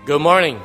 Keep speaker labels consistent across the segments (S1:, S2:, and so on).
S1: Good morning.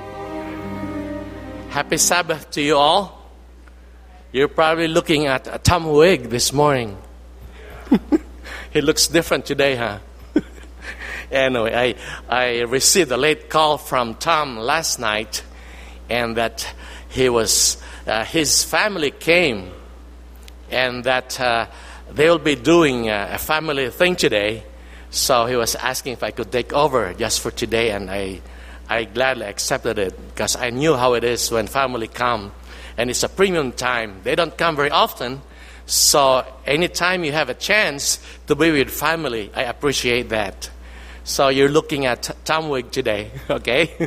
S1: Happy Sabbath to you all. You're probably looking at Tom Wig this morning. He looks different today, huh? Anyway, I received a late call from Tom last night, and that his family came, and that they will be doing a family thing today. So he was asking if I could take over just for today, and I gladly accepted it because I knew how it is when family come, and it's a premium time. They don't come very often, so anytime you have a chance to be with family, I appreciate that. So you're looking at Tom Wig today, okay?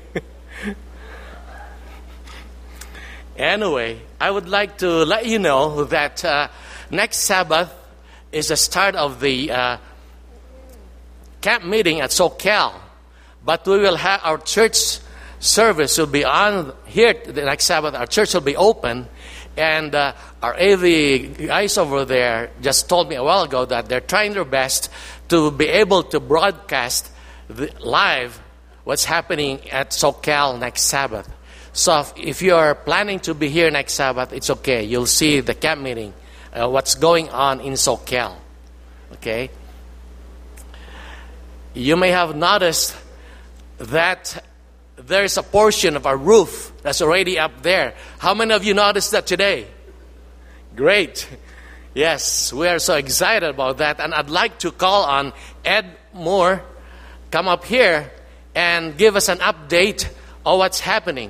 S1: Anyway, I would like to let you know that next Sabbath is the start of the camp meeting at SoCal. But we will have our church service will be on here the next Sabbath. Our church will be open. And our AV guys over there just told me a while ago that they're trying their best to be able to broadcast live what's happening at SoCal next Sabbath. So if you are planning to be here next Sabbath, it's okay. You'll see the camp meeting, what's going on in SoCal. Okay? You may have noticed that there's a portion of our roof that's already up there. How many of you noticed that today? Great. Yes, we are so excited about that. And I'd like to call on Ed Moore, come up here and give us an update on what's happening.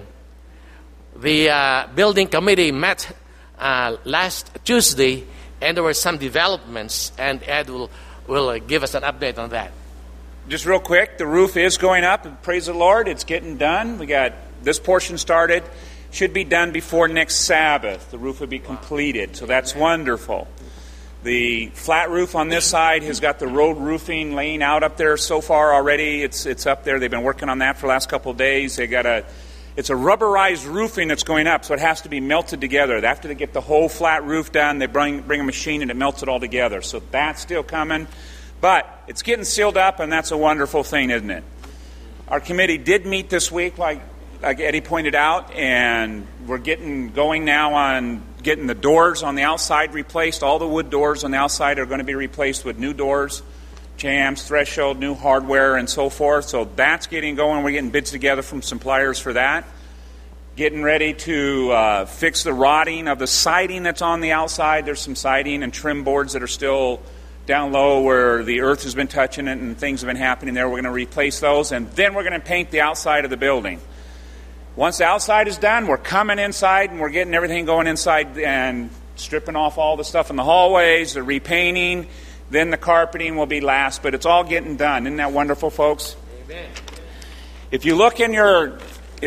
S1: The building committee met last Tuesday, and there were some developments, and Ed will give us an update on that.
S2: Just real quick, the roof is going up, and praise the Lord, it's getting done. We got this portion started. Should be done before next Sabbath. The roof will be completed, so that's wonderful. The flat roof on this side has got the road roofing laying out up there so far already. It's up there. They've been working on that for the last couple of days. It's a rubberized roofing that's going up, so it has to be melted together. After they get the whole flat roof done, they bring a machine and it melts it all together. So that's still coming. But it's getting sealed up, and that's a wonderful thing, isn't it? Our committee did meet this week, like Eddie pointed out, and we're getting going now on getting the doors on the outside replaced. All the wood doors on the outside are going to be replaced with new doors, jambs, threshold, new hardware, and so forth. So that's getting going. We're getting bids together from suppliers for that. Getting ready to fix the rotting of the siding that's on the outside. There's some siding and trim boards that are still down low where the earth has been touching it and things have been happening there. We're going to replace those, and then we're going to paint the outside of the building. Once the outside is done, we're coming inside and we're getting everything going inside and stripping off all the stuff in the hallways, the repainting, then the carpeting will be last, but it's all getting done. Isn't that wonderful, folks?
S1: Amen.
S2: If you look in your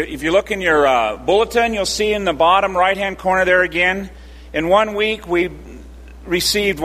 S2: bulletin, you'll see in the bottom right-hand corner there again, in 1 week we received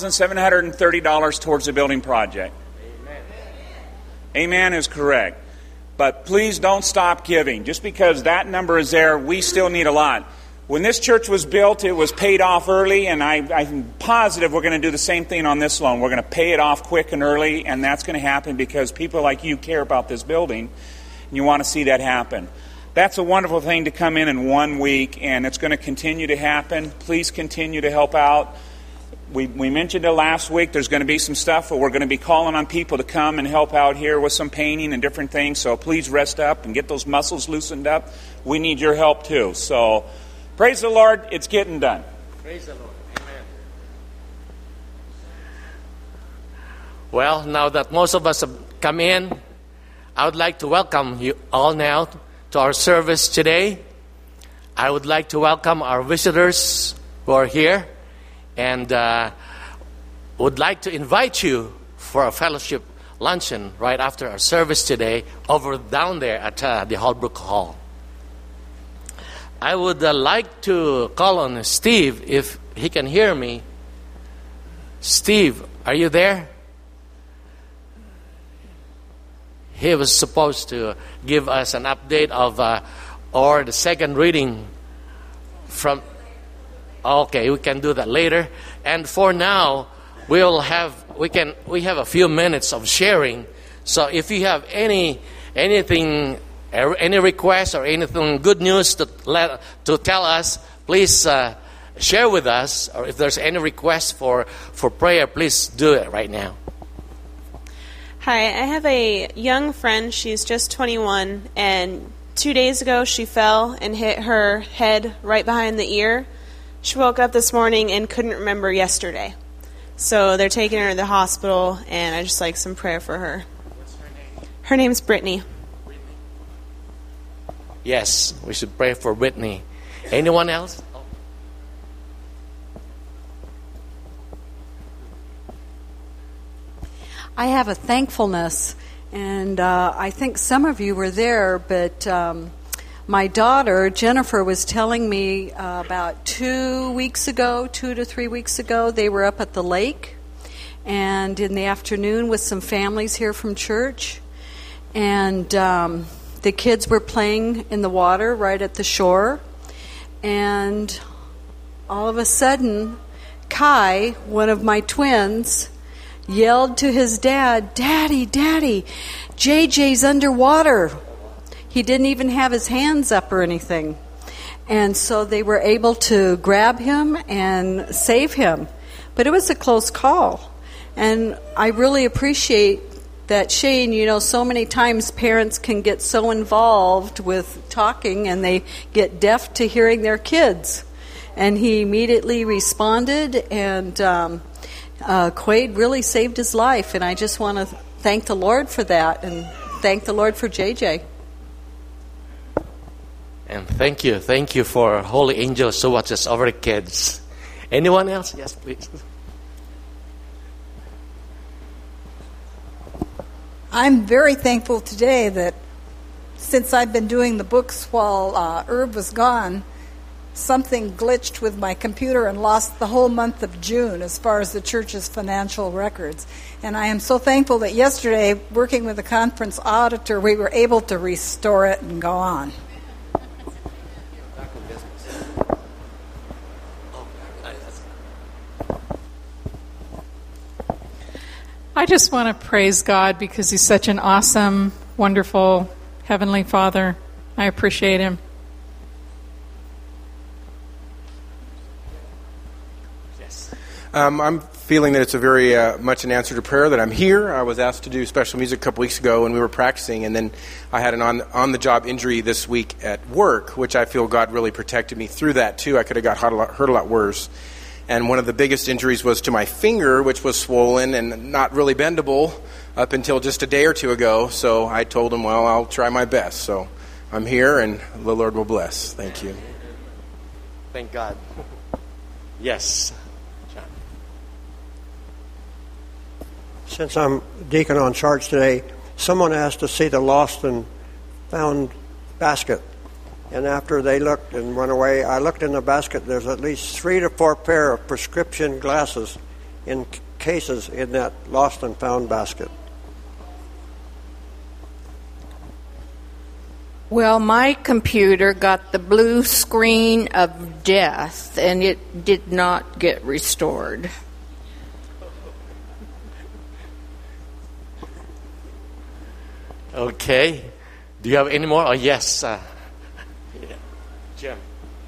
S2: $1,730 towards the building project.
S1: Amen.
S2: Amen is correct. But please don't stop giving. Just because that number is there, we still need a lot. When this church was built, it was paid off early, and I'm positive we're going to do the same thing on this loan. We're going to pay it off quick and early, and that's going to happen because people like you care about this building, and you want to see that happen. That's a wonderful thing to come in 1 week, and it's going to continue to happen. Please continue to help out. We mentioned it last week. There's going to be some stuff where we're going to be calling on people to come and help out here with some painting and different things. So please rest up and get those muscles loosened up. We need your help too. So praise the Lord. It's getting done.
S1: Praise the Lord. Amen. Well, now that most of us have come in, I would like to welcome you all now to our service today. I would like to welcome our visitors who are here. And would like to invite you for a fellowship luncheon right after our service today down there at the Holbrook Hall. I would like to call on Steve if he can hear me. Steve, are you there? He was supposed to give us an update of or the second reading from... Okay, we can do that later. And for now, we have a few minutes of sharing. So if you have anything any requests or anything good news to tell us, please share with us. Or if there's any request for prayer, please do it right now.
S3: Hi, I have a young friend. She's just 21, and 2 days ago she fell and hit her head right behind the ear. She woke up this morning and couldn't remember yesterday. So they're taking her to the hospital, and I just like some prayer for her.
S1: What's her name?
S3: Her name's Brittany.
S1: Yes, we should pray for Whitney. Anyone else?
S4: I have a thankfulness, and I think some of you were there, but my daughter, Jennifer, was telling me about 2 to 3 weeks ago, they were up at the lake, and in the afternoon with some families here from church, and the kids were playing in the water right at the shore, and all of a sudden, Kai, one of my twins, yelled to his dad, "Daddy, Daddy, JJ's underwater." He didn't even have his hands up or anything. And so they were able to grab him and save him. But it was a close call. And I really appreciate that, Shane, so many times parents can get so involved with talking and they get deaf to hearing their kids. And he immediately responded, and Quaid really saved his life, and I just want to thank the Lord for that, and thank the Lord for JJ.
S1: And thank you for Holy Angels who watches over kids. Anyone else? Yes, please.
S5: I'm very thankful today that since I've been doing the books while Herb was gone, something glitched with my computer and lost the whole month of June as far as the church's financial records. And I am so thankful that yesterday, working with the conference auditor, we were able to restore it and go on.
S6: I just want to praise God because He's such an awesome, wonderful, Heavenly Father. I appreciate Him.
S7: I'm feeling that it's a very much an answer to prayer that I'm here. I was asked to do special music a couple weeks ago, and we were practicing, and then I had an on-the-job injury this week at work, which I feel God really protected me through that, too. I could have got hurt a lot worse. And one of the biggest injuries was to my finger, which was swollen and not really bendable up until just a day or two ago. So I told him, well, I'll try my best. So I'm here, and the Lord will bless. Thank you.
S1: Thank God. Yes.
S8: Since I'm deacon on charge today, someone asked to see the lost and found basket. And after they looked and went away, I looked in the basket. There's at least 3 to 4 pair of prescription glasses in cases in that lost and found basket.
S9: Well, my computer got the blue screen of death, and it did not get restored.
S1: Okay. Do you have any more? Oh, yes. Jim.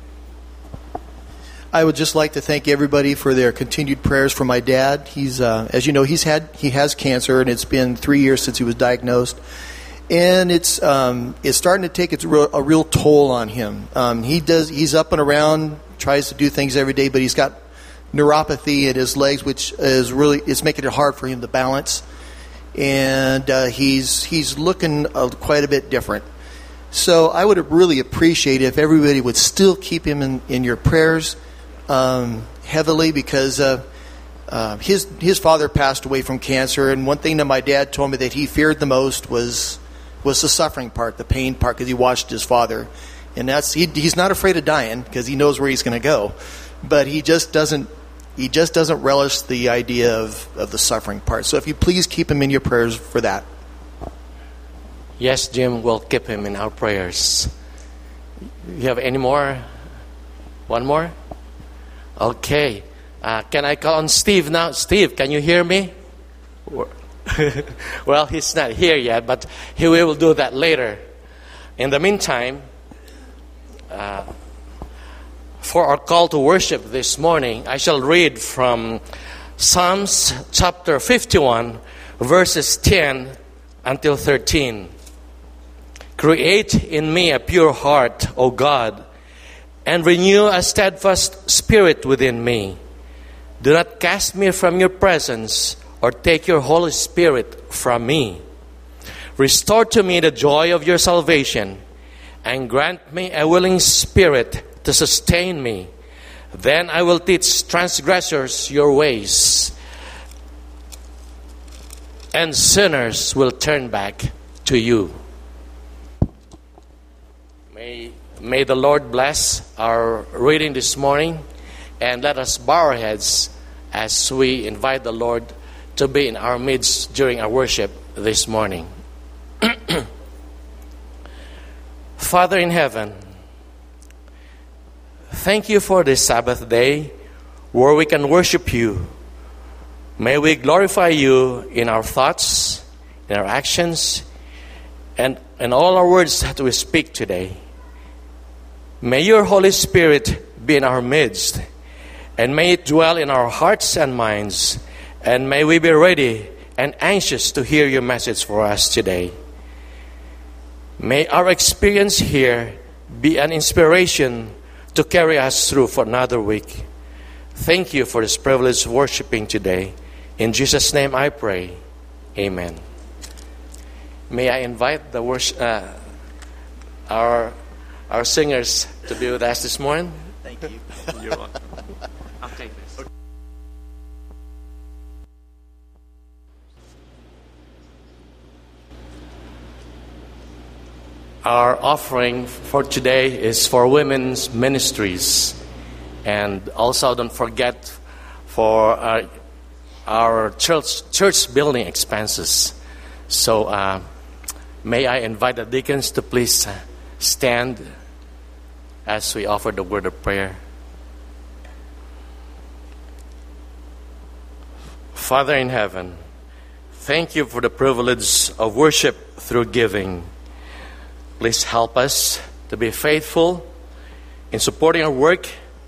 S10: I would just like to thank everybody for their continued prayers for my dad. He's, as you know, he has cancer, and it's been 3 years since he was diagnosed, and it's starting to take a real toll on him. He's up and around, tries to do things every day, but he's got neuropathy in his legs, which is making it hard for him to balance. And he's looking quite a bit different. So I would really appreciate if everybody would still keep him in your prayers heavily, because his father passed away from cancer, and one thing that my dad told me that he feared the most was the suffering part, the pain part, because he watched his father, and he's not afraid of dying because he knows where he's going to go, but he just doesn't relish the idea of the suffering part. So if you please keep him in your prayers for that.
S1: Yes, Jim, we'll keep him in our prayers. You have any more? One more? Okay. Can I call on Steve now? Steve, can you hear me? Well, he's not here yet, but he will do that later. In the meantime, for our call to worship this morning, I shall read from Psalms chapter 51, verses 10 until 13. Create in me a pure heart, O God, and renew a steadfast spirit within me. Do not cast me from your presence or take your Holy Spirit from me. Restore to me the joy of your salvation and grant me a willing spirit to sustain me. Then I will teach transgressors your ways, and sinners will turn back to you. May the Lord bless our reading this morning, and let us bow our heads as we invite the Lord to be in our midst during our worship this morning. Father in heaven, thank you for this Sabbath day where we can worship you. May we glorify you in our thoughts, in our actions, and in all our words that we speak today. May your Holy Spirit be in our midst, and may it dwell in our hearts and minds, and may we be ready and anxious to hear your message for us today. May our experience here be an inspiration to carry us through for another week. Thank you for this privilege of worshiping today. In Jesus' name I pray. Amen. May I invite the our singers to be with us this morning.
S11: Thank you.
S1: You're welcome. I'll take this. Our offering for today is for women's ministries. And also don't forget for our church building expenses. So may I invite the deacons to please stand as we offer the word of prayer. Father in heaven, thank you for the privilege of worship through giving. Please help us to be faithful in supporting our work,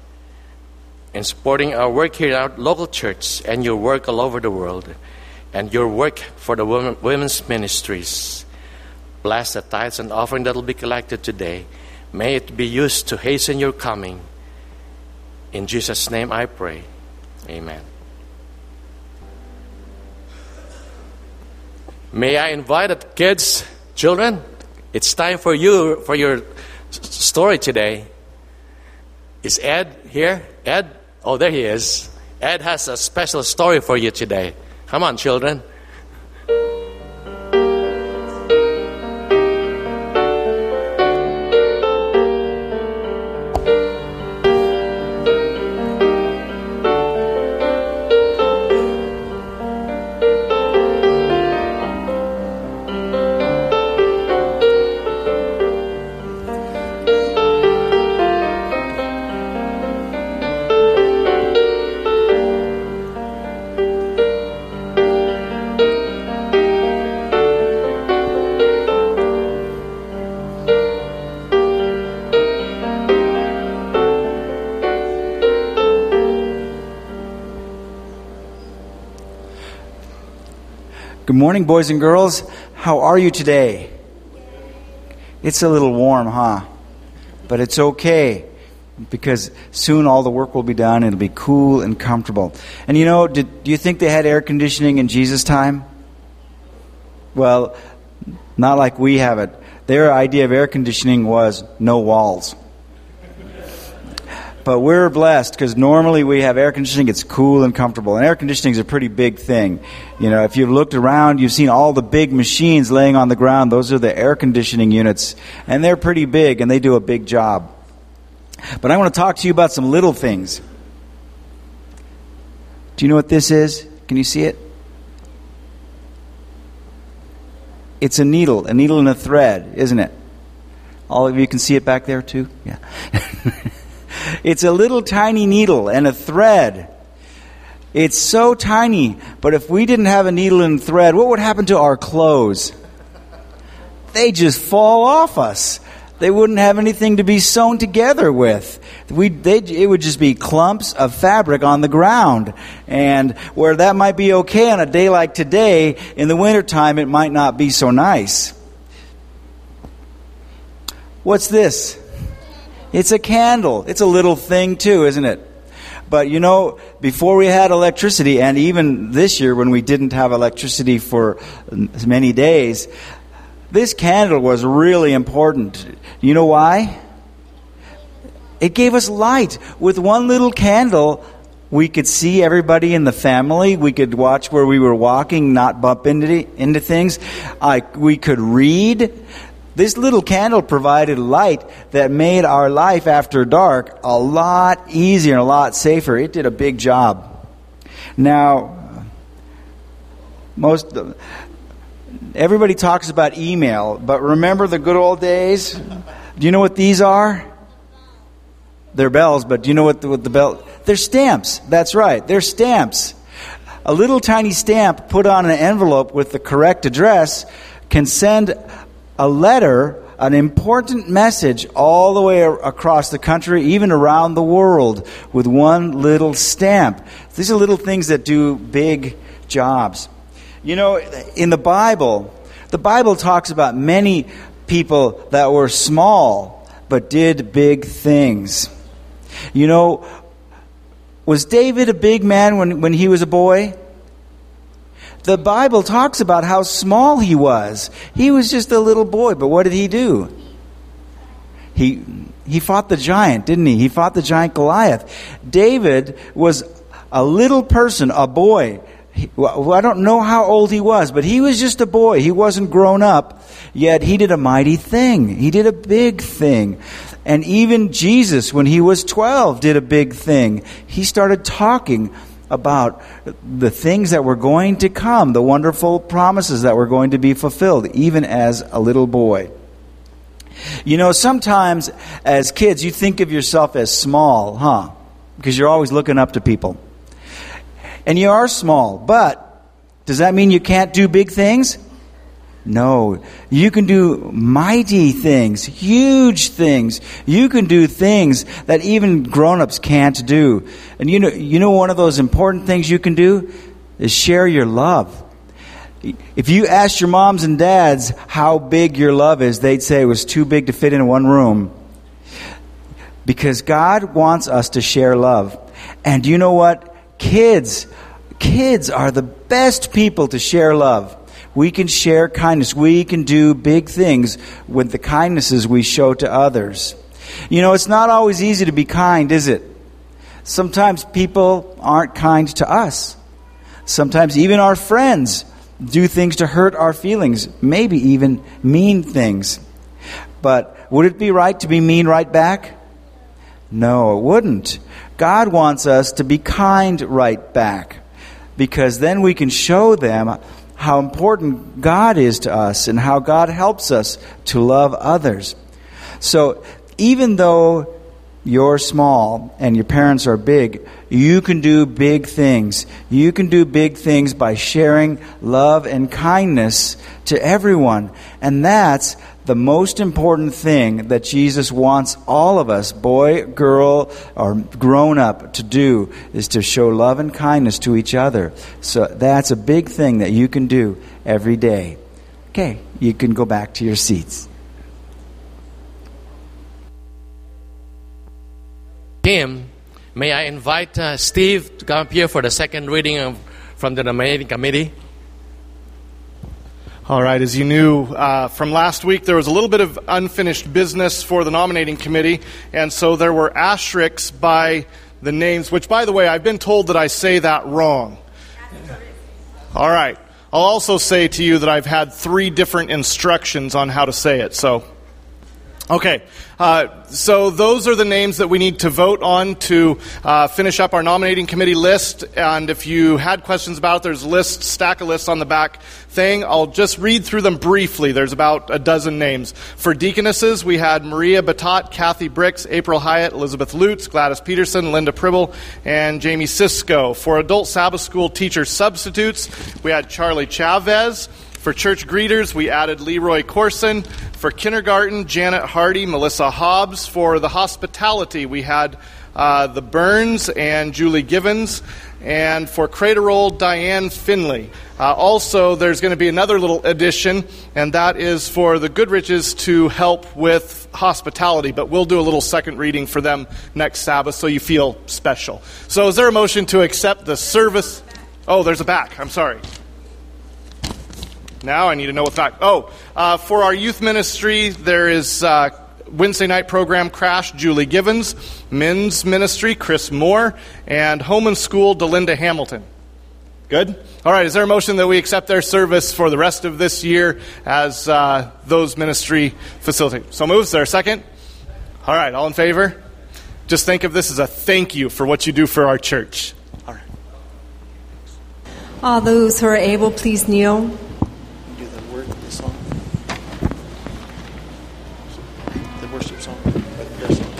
S1: here in our local church, and your work all over the world, and your work for the women's ministries. Bless the tithes and offering that will be collected today. May it be used to hasten your coming. In Jesus' name I pray. Amen. May I invite the kids, children? It's time for you, for your story today. Is Ed here? Ed? Oh, there he is. Ed has a special story for you today. Come on, children.
S11: Good morning, boys and girls. How are you today? It's a little warm, huh? But it's okay, because soon all the work will be done. It'll be cool and comfortable. And you know, do you think they had air conditioning in Jesus' time? Well, not like we have it. Their idea of air conditioning was no walls. But we're blessed because normally we have air conditioning. It's cool and comfortable. And air conditioning is a pretty big thing. You know, if you've looked around, you've seen all the big machines laying on the ground. Those are the air conditioning units. And they're pretty big, and they do a big job. But I want to talk to you about some little things. Do you know what this is? Can you see it? It's a needle and a thread, isn't it? All of you can see it back there too? Yeah. It's a little tiny needle and a thread. It's so tiny, but if we didn't have a needle and thread, what would happen to our clothes? They just fall off us. they wouldn't have anything to be sewn together with. It would just be clumps of fabric on the ground. And where that might be okay on a day like today, in the wintertime it might not be so nice. What's this? It's a candle. It's a little thing too, isn't it? But you know, before we had electricity, and even this year when we didn't have electricity for many days, this candle was really important. You know why? It gave us light. With one little candle, we could see everybody in the family. We could watch where we were walking, not bump into things. We could read. This little candle provided light that made our life after dark a lot easier and a lot safer. It did a big job. Now, everybody talks about email, but remember the good old days? Do you know what these are? They're bells, but do you know what the bell? They're stamps. That's right. They're stamps. A little tiny stamp put on an envelope with the correct address can send a letter, an important message all the way across the country, even around the world, with one little stamp. These are little things that do big jobs. You know, in the Bible talks about many people that were small but did big things. You know, was David a big man when he was a boy? The Bible talks about how small he was. He was just a little boy, but what did he do? He fought the giant, didn't he? He fought the giant Goliath. David was a little person, a boy. I don't know how old he was, but he was just a boy. He wasn't grown up, yet he did a mighty thing. He did a big thing. And even Jesus, when he was 12, did a big thing. He started talking about the things that were going to come, the wonderful promises that were going to be fulfilled, even as a little boy. You know, sometimes as kids, you think of yourself as small, huh? Because you're always looking up to people. And you are small, but does that mean you can't do big things? No. You can do mighty things, huge things. You can do things that even grown-ups can't do. And you know one of those important things you can do is share your love. If you asked your moms and dads how big your love is, they'd say it was too big to fit in one room. Because God wants us to share love. And you know what? Kids are the best people to share love. We can share kindness. We can do big things with the kindnesses we show to others. You know, it's not always easy to be kind, is it? Sometimes people aren't kind to us. Sometimes even our friends do things to hurt our feelings, maybe even mean things. But would it be right to be mean right back? No, it wouldn't. God wants us to be kind right back, because then we can show them how important God is to us and how God helps us to love others. So even though you're small and your parents are big, you can do big things. You can do big things by sharing love and kindness to everyone. And that's the most important thing that Jesus wants all of us, boy, girl, or grown up, to do, is to show love and kindness to each other. So that's a big thing that you can do every day. Okay, you can go back to your seats.
S1: Tim, may I invite Steve to come up here for the second reading from the nominating committee?
S12: All right, as you knew from last week, there was a little bit of unfinished business for the nominating committee, and so there were asterisks by the names, which, by the way, I've been told that I say that wrong. All right. I'll also say to you that I've had 3 different instructions on how to say it, so... Okay, so those are the names that we need to vote on to finish up our nominating committee list. And if you had questions about it, there's a stack of lists on the back thing. I'll just read through them briefly. There's about a dozen names. For deaconesses, we had Maria Batat, Kathy Bricks, April Hyatt, Elizabeth Lutz, Gladys Peterson, Linda Pribble, and Jamie Sisko. For adult Sabbath school teacher substitutes, we had Charlie Chavez. For church greeters, we added Leroy Corson. For kindergarten, Janet Hardy, Melissa Hobbs. For the hospitality, we had the Burns and Julie Givens. And for Crater Roll, Diane Finley. Also, there's going to be another little addition, and that is for the Goodriches to help with hospitality. But we'll do a little second reading for them next Sabbath so you feel special. So is there a motion to accept the service? Oh, there's a back. I'm sorry. Now I need to know what's back. For our youth ministry, there is Wednesday night program Crash, Julie Givens, men's ministry, Chris Moore, and home and school, Delinda Hamilton. Good? All right, is there a motion that we accept their service for the rest of this year as those ministry facilitate? So moved. Is there a second? All right, all in favor? Just think of this as a thank you for what you do for our church. All right.
S13: All those who are able, please kneel.
S10: Do the word of the song. The worship song. Or the prayer song.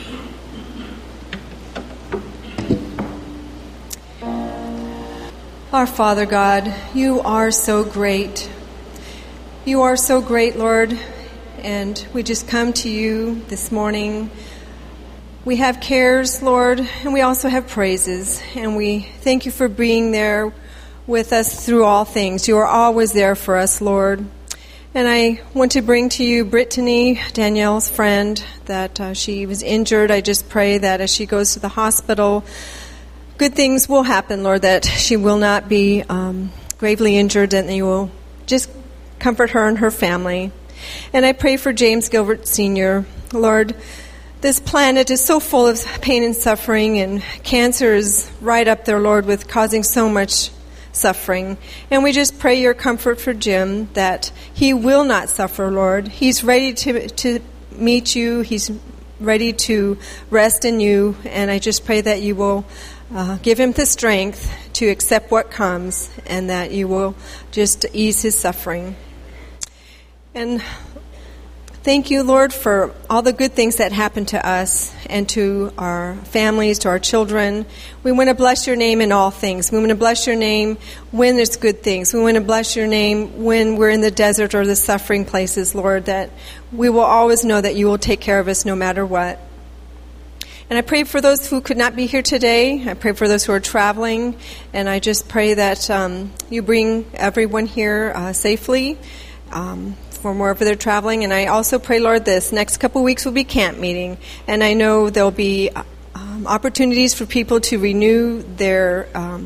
S13: Our Father God, you are so great. You are so great, Lord, and we just come to you this morning. We have cares, Lord, and we also have praises, and we thank you for being there with us through all things. You are always there for us, Lord. And I want to bring to you Brittany, Danielle's friend, that she was injured. I just pray that as she goes to the hospital, good things will happen, Lord, that she will not be gravely injured, and that you will just comfort her and her family. And I pray for James Gilbert Sr. Lord, this planet is so full of pain and suffering, and cancer is right up there, Lord, with causing so much suffering. And we just pray your comfort for Jim, that he will not suffer, Lord. He's ready to meet you. He's ready to rest in you. And I just pray that you will give him the strength to accept what comes, and that you will just ease his suffering. And thank you, Lord, for all the good things that happen to us and to our families, to our children. We want to bless your name in all things. We want to bless your name when there's good things. We want to bless your name when we're in the desert or the suffering places, Lord, that we will always know that you will take care of us no matter what. And I pray for those who could not be here today. I pray for those who are traveling. And I just pray that you bring everyone here safely from wherever they're traveling. And I also pray, Lord, this next couple weeks will be camp meeting. And I know there'll be opportunities for people to renew their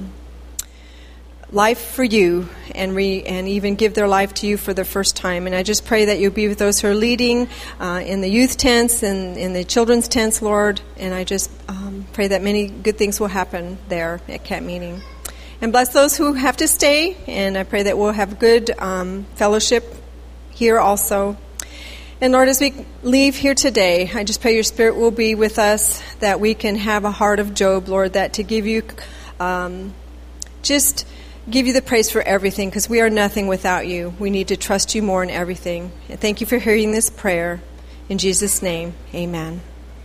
S13: life for you and even give their life to you for the first time. And I just pray that you'll be with those who are leading in the youth tents and in the children's tents, Lord. And I just pray that many good things will happen there at camp meeting. And bless those who have to stay. And I pray that we'll have good fellowship here also. And Lord, as we leave here today, I just pray your Spirit will be with us, that we can have a heart of Job, Lord, that to give you just give you the praise for everything, because we are nothing without you. We need to trust you more in everything. And thank you for hearing this prayer. In Jesus' name, amen.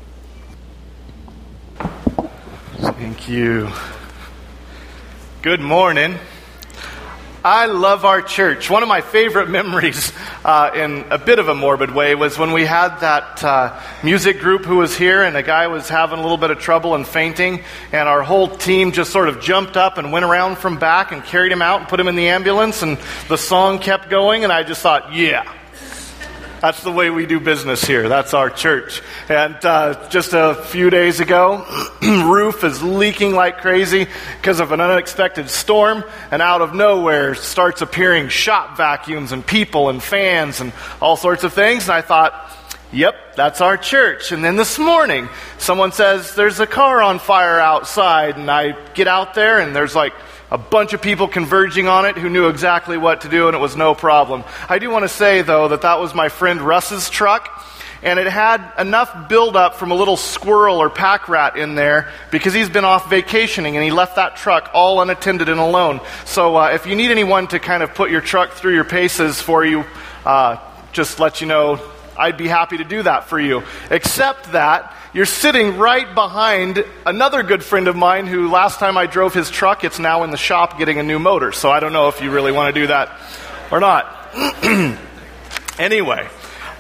S12: Thank you. Good morning. I love our church. One of my favorite memories, in a bit of a morbid way, was when we had that music group who was here, and the guy was having a little bit of trouble and fainting, and our whole team just sort of jumped up and went around from back and carried him out and put him in the ambulance, and the song kept going, and I just thought, yeah. That's the way we do business here. That's our church. And just a few days ago, roof is leaking like crazy because of an unexpected storm, and out of nowhere starts appearing shop vacuums and people and fans and all sorts of things. And I thought, yep, that's our church. And then this morning, someone says, there's a car on fire outside, and I get out there, and there's like a bunch of people converging on it who knew exactly what to do, and it was no problem. I do want to say, though, that was my friend Russ's truck, and it had enough buildup from a little squirrel or pack rat in there because he's been off vacationing, and he left that truck all unattended and alone. So if you need anyone to kind of put your truck through your paces for you, just let you know, I'd be happy to do that for you. Except that you're sitting right behind another good friend of mine who last time I drove his truck, it's now in the shop getting a new motor. So I don't know if you really want to do that Or not. Anyway.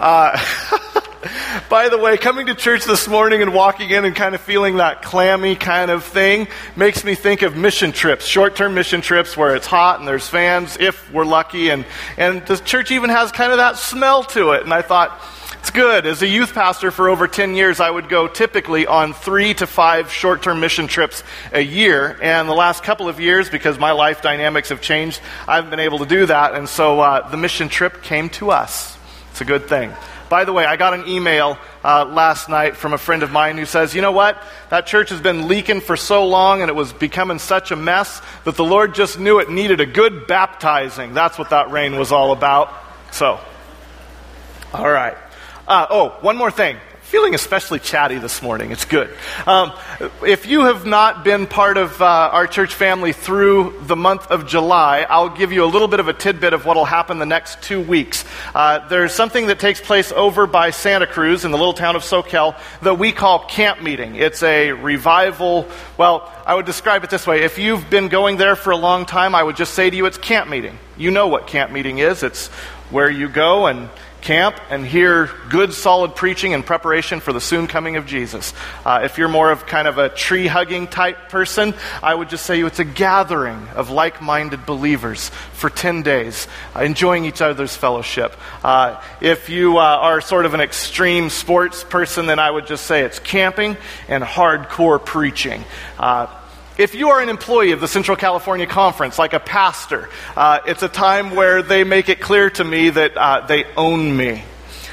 S12: By the way, coming to church this morning and walking in and kind of feeling that clammy kind of thing makes me think of mission trips, short-term mission trips where it's hot and there's fans, if we're lucky, and the church even has kind of that smell to it. And I thought, it's good. As a youth pastor for over 10 years, I would go typically on 3 to 5 short-term mission trips a year. And the last couple of years, because my life dynamics have changed, I haven't been able to do that. And so the mission trip came to us. It's a good thing. By the way, I got an email last night from a friend of mine who says, you know what? That church has been leaking for so long and it was becoming such a mess that the Lord just knew it needed a good baptizing. That's what that rain was all about. So, all right. One more thing. Feeling especially chatty this morning. It's good. If you have not been part of our church family through the month of July, I'll give you a little bit of a tidbit of what will happen the next 2 weeks. There's something that takes place over by Santa Cruz in the little town of Soquel that we call camp meeting. It's a revival. Well, I would describe it this way. If you've been going there for a long time, I would just say to you it's camp meeting. You know what camp meeting is. It's where you go and camp and hear good, solid preaching in preparation for the soon coming of Jesus. If you're more of kind of a tree-hugging type person, I would just say it's a gathering of like-minded believers for 10 days, enjoying each other's fellowship. If you are sort of an extreme sports person, then I would just say it's camping and hardcore preaching. If you are an employee of the Central California Conference, like a pastor, it's a time where they make it clear to me that they own me.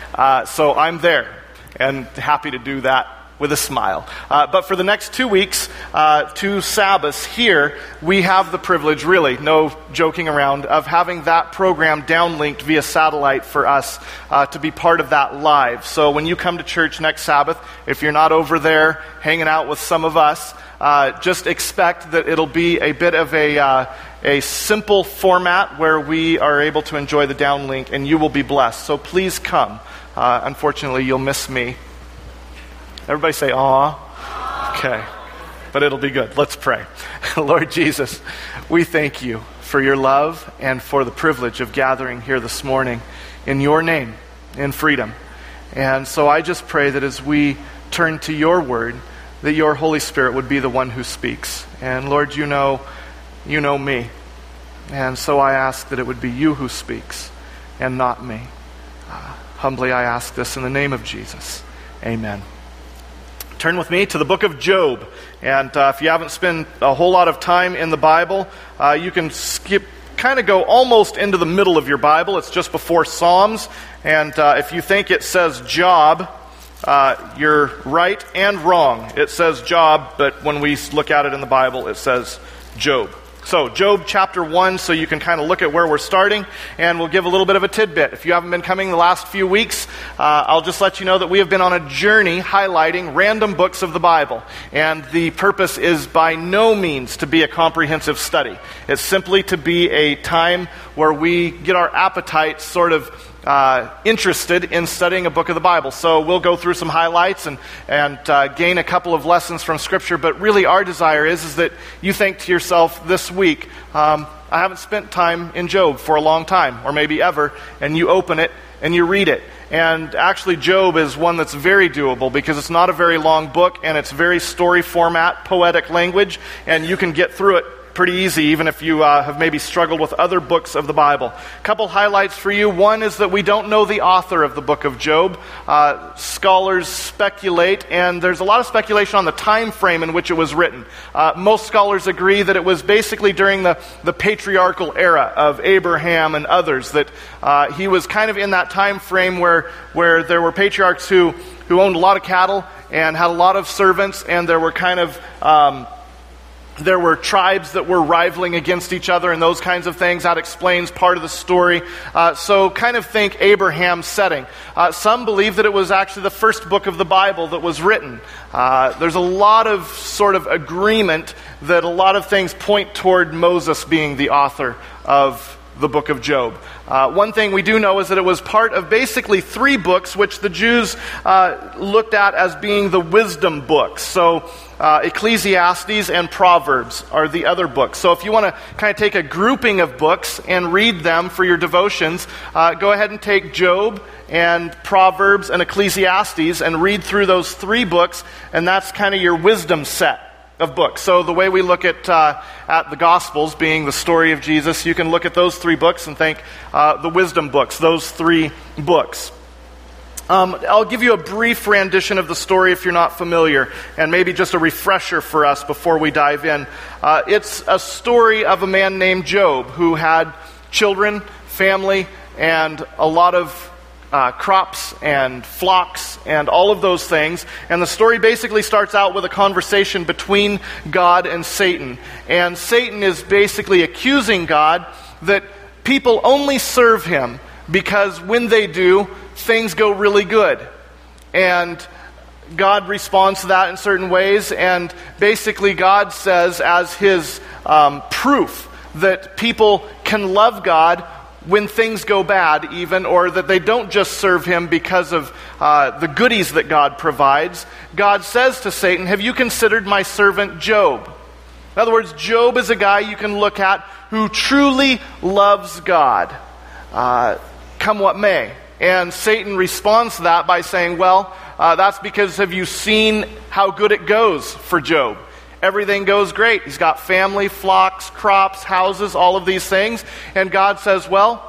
S12: So I'm there and happy to do that with a smile. But for the next 2 weeks, 2 Sabbaths here, we have the privilege, really, no joking around, of having that program downlinked via satellite for us to be part of that live. So when you come to church next Sabbath, if you're not over there hanging out with some of us, just expect that it'll be a bit of a simple format where we are able to enjoy the downlink and you will be blessed. So please come. Unfortunately, you'll miss me. Everybody say, aw. Okay. But it'll be good. Let's pray. Lord Jesus, we thank you for your love and for the privilege of gathering here this morning in your name, in freedom. And so I just pray that as we turn to your word, that your Holy Spirit would be the one who speaks. And Lord, you know me. And so I ask that it would be you who speaks and not me. Humbly I ask this in the name of Jesus. Amen. Turn with me to the book of Job. And if you haven't spent a whole lot of time in the Bible, you can kind of go almost into the middle of your Bible. It's just before Psalms. And if you think it says Job, you're right and wrong. It says Job, but when we look at it in the Bible, it says Job. So Job chapter 1, so you can kind of look at where we're starting, and we'll give a little bit of a tidbit. If you haven't been coming the last few weeks, I'll just let you know that we have been on a journey highlighting random books of the Bible. And the purpose is by no means to be a comprehensive study. It's simply to be a time where we get our appetites sort of interested in studying a book of the Bible. So we'll go through some highlights and gain a couple of lessons from Scripture, but really our desire is that you think to yourself this week, I haven't spent time in Job for a long time, or maybe ever, and you open it and you read it. And actually Job is one that's very doable because it's not a very long book and it's very story format, poetic language, and you can get through it pretty easy, even if you have maybe struggled with other books of the Bible. A couple highlights for you. One is that we don't know the author of the book of Job. Scholars speculate, and there's a lot of speculation on the time frame in which it was written. Most scholars agree that it was basically during the patriarchal era of Abraham and others, that he was kind of in that time frame where there were patriarchs who owned a lot of cattle and had a lot of servants, and there were kind of there were tribes that were rivaling against each other and those kinds of things. That explains part of the story. So kind of think Abraham's setting. Some believe that it was actually the first book of the Bible that was written. There's a lot of sort of agreement that a lot of things point toward Moses being the author of the book of Job. One thing we do know is that it was part of basically 3 books which the Jews looked at as being the wisdom books. So Ecclesiastes and Proverbs are the other books. So if you want to kind of take a grouping of books and read them for your devotions, go ahead and take Job and Proverbs and Ecclesiastes and read through those 3 books, and that's kind of your wisdom set of books. So the way we look at the Gospels being the story of Jesus, you can look at those 3 books and think the wisdom books, those 3 books. I'll give you a brief rendition of the story if you're not familiar, and maybe just a refresher for us before we dive in. It's a story of a man named Job who had children, family, and a lot of crops and flocks and all of those things. And the story basically starts out with a conversation between God and Satan. And Satan is basically accusing God that people only serve him because when they do, things go really good. And God responds to that in certain ways, and basically God says as his proof that people can love God when things go bad even, or that they don't just serve him because of the goodies that God provides. God says to Satan, "Have you considered my servant Job?" In other words, Job is a guy you can look at who truly loves God, come what may. And Satan responds to that by saying, well, that's because have you seen how good it goes for Job? Everything goes great. He's got family, flocks, crops, houses, all of these things. And God says, well,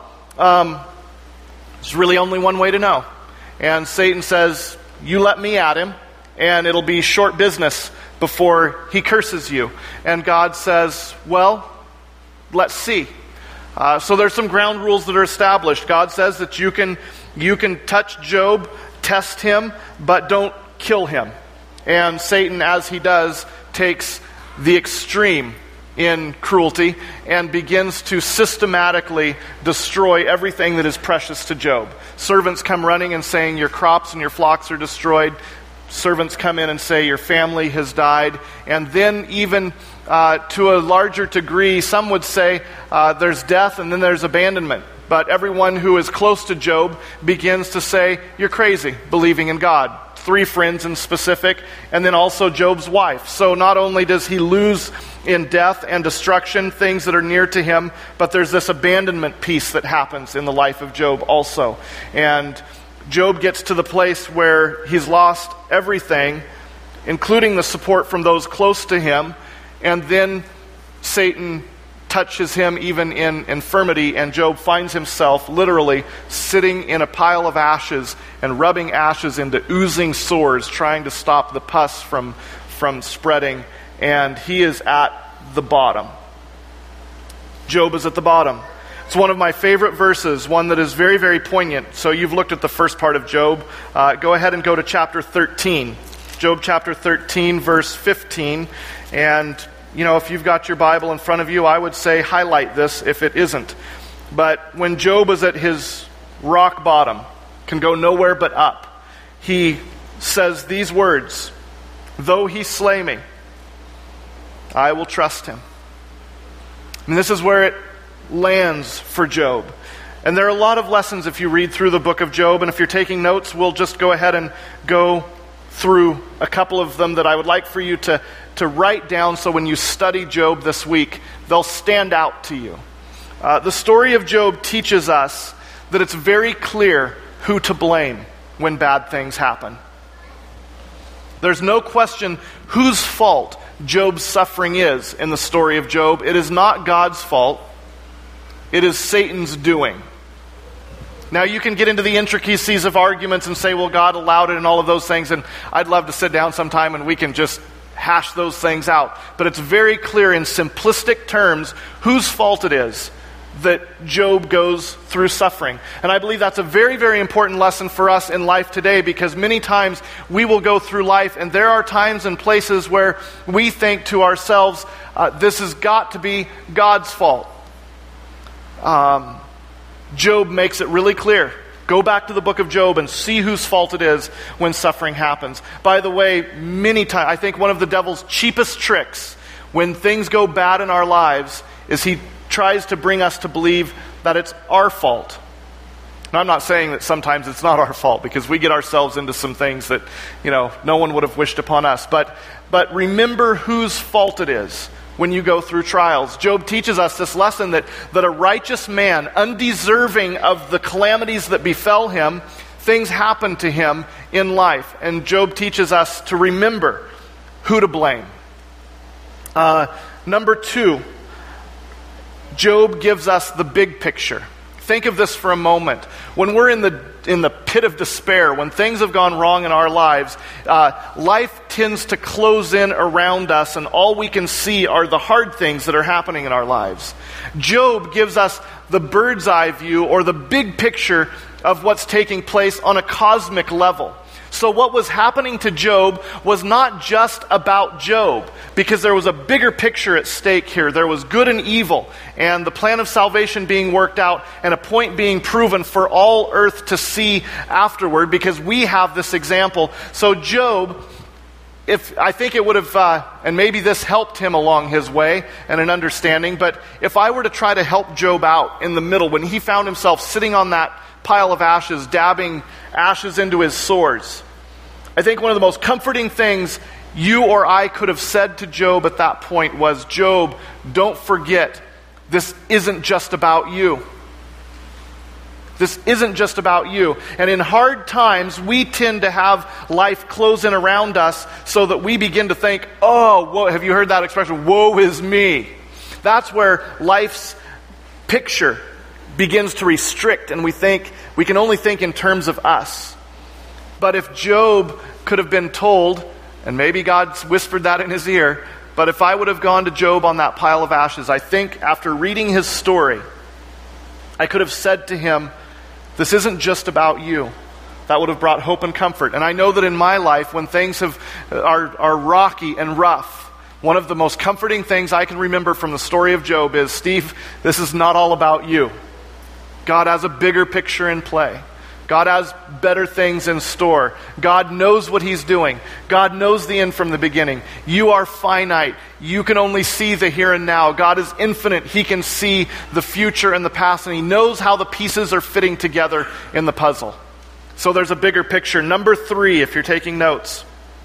S12: there's really only one way to know. And Satan says, you let me at him, and it'll be short business before he curses you. And God says, well, let's see. So there's some ground rules that are established. God says that you can touch Job, test him, but don't kill him. And Satan, as he does, takes the extreme in cruelty and begins to systematically destroy everything that is precious to Job. Servants come running and saying, your crops and your flocks are destroyed. Servants come in and say, your family has died. And then even to a larger degree, some would say there's death and then there's abandonment. But everyone who is close to Job begins to say, you're crazy, believing in God. 3 friends in specific, and then also Job's wife. So not only does he lose in death and destruction things that are near to him, but there's this abandonment piece that happens in the life of Job also. And Job gets to the place where he's lost everything, including the support from those close to him, and then Satan touches him even in infirmity, and Job finds himself literally sitting in a pile of ashes and rubbing ashes into oozing sores, trying to stop the pus from spreading, and he is at the bottom. Job is at the bottom. It's one of my favorite verses, one that is very, very poignant. So you've looked at the first part of Job. Go ahead and go to chapter 13. Job chapter 13, verse 15, and if you've got your Bible in front of you, I would say highlight this if it isn't. But when Job is at his rock bottom, can go nowhere but up, he says these words, though he slay me, I will trust him. And this is where it lands for Job. And there are a lot of lessons if you read through the book of Job, and if you're taking notes, we'll just go ahead and go through a couple of them that I would like for you to write down, so when you study Job this week, they'll stand out to you. The story of Job teaches us that it's very clear who to blame when bad things happen. There's no question whose fault Job's suffering is in the story of Job. It is not God's fault. It is Satan's doing. Now, you can get into the intricacies of arguments and say, well, God allowed it and all of those things, and I'd love to sit down sometime and we can just hash those things out. But it's very clear in simplistic terms whose fault it is that Job goes through suffering. And I believe that's a very, very important lesson for us in life today, because many times we will go through life and there are times and places where we think to ourselves, this has got to be God's fault. Job makes it really clear. Go back to the book of Job and see whose fault it is when suffering happens. By the way, many times, I think one of the devil's cheapest tricks when things go bad in our lives is he tries to bring us to believe that it's our fault. And I'm not saying that sometimes it's not our fault, because we get ourselves into some things that, no one would have wished upon us. But remember whose fault it is when you go through trials. Job teaches us this lesson that a righteous man, undeserving of the calamities that befell him, things happen to him in life. And Job teaches us to remember who to blame. Number 2, Job gives us the big picture. Think of this for a moment. When we're in the pit of despair, when things have gone wrong in our lives, life tends to close in around us, and all we can see are the hard things that are happening in our lives. Job gives us the bird's eye view, or the big picture of what's taking place on a cosmic level. So what was happening to Job was not just about Job, because there was a bigger picture at stake here. There was good and evil, and the plan of salvation being worked out, and a point being proven for all earth to see afterward, because we have this example. So Job, I think it would have, and maybe this helped him along his way and an understanding, but if I were to try to help Job out in the middle, when he found himself sitting on that pile of ashes, dabbing ashes into his sores, I think one of the most comforting things you or I could have said to Job at that point was, Job, don't forget, this isn't just about you. This isn't just about you. And in hard times, we tend to have life close in around us so that we begin to think, have you heard that expression? Woe is me. That's where life's picture begins to restrict, and we can only think in terms of us. But if Job could have been told, and maybe God's whispered that in his ear, but if I would have gone to Job on that pile of ashes, I think after reading his story, I could have said to him, this isn't just about you. That would have brought hope and comfort. And I know that in my life, when things are rocky and rough, one of the most comforting things I can remember from the story of Job is, Steve, this is not all about you. God has a bigger picture in play. God has better things in store. God knows what He's doing. God knows the end from the beginning. You are finite. You can only see the here and now. God is infinite. He can see the future and the past, and He knows how the pieces are fitting together in the puzzle. So there's a bigger picture. Number 3, if you're taking notes.